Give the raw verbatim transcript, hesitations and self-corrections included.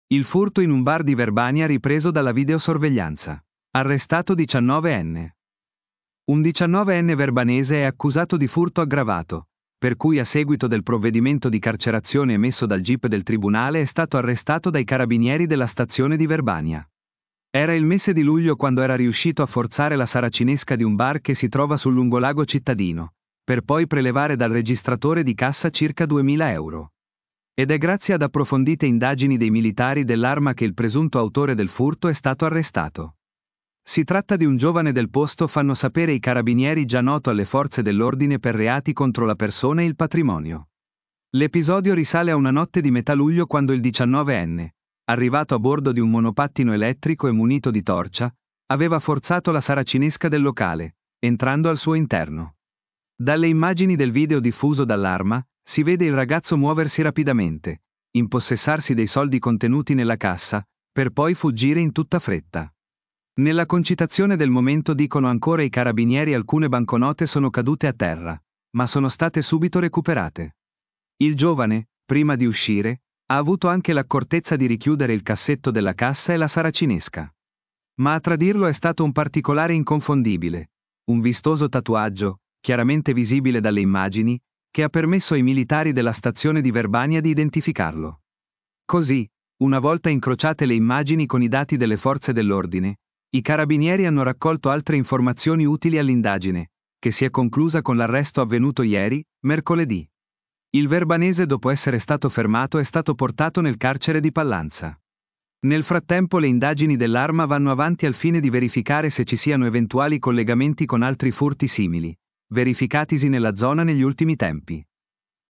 Il furto in un bar di Verbania ripreso dalla videosorveglianza. Arrestato diciannovenne. Un diciannovenne verbanese è accusato di furto aggravato, per cui a seguito del provvedimento di carcerazione emesso dal G I P del Tribunale è stato arrestato dai carabinieri della stazione di Verbania. Era il mese di luglio quando era riuscito a forzare la saracinesca di un bar che si trova sul lungolago cittadino, per poi prelevare dal registratore di cassa circa duemila euro. Ed è grazie ad approfondite indagini dei militari dell'Arma che il presunto autore del furto è stato arrestato. Si tratta di un giovane del posto, fanno sapere i carabinieri, già noto alle forze dell'ordine per reati contro la persona e il patrimonio. L'episodio risale a una notte di metà luglio quando il diciannovenne, arrivato a bordo di un monopattino elettrico e munito di torcia, aveva forzato la saracinesca del locale, entrando al suo interno. Dalle immagini del video diffuso dall'Arma, si vede il ragazzo muoversi rapidamente, impossessarsi dei soldi contenuti nella cassa, per poi fuggire in tutta fretta. Nella concitazione del momento, dicono ancora i carabinieri, alcune banconote sono cadute a terra, ma sono state subito recuperate. Il giovane, prima di uscire, ha avuto anche l'accortezza di richiudere il cassetto della cassa e la saracinesca. Ma a tradirlo è stato un particolare inconfondibile, un vistoso tatuaggio, chiaramente visibile dalle immagini, che ha permesso ai militari della stazione di Verbania di identificarlo. Così, una volta incrociate le immagini con i dati delle forze dell'ordine, i carabinieri hanno raccolto altre informazioni utili all'indagine, che si è conclusa con l'arresto avvenuto ieri, mercoledì. Il verbanese, dopo essere stato fermato, è stato portato nel carcere di Pallanza. Nel frattempo le indagini dell'Arma vanno avanti al fine di verificare se ci siano eventuali collegamenti con altri furti simili, verificatisi nella zona negli ultimi tempi.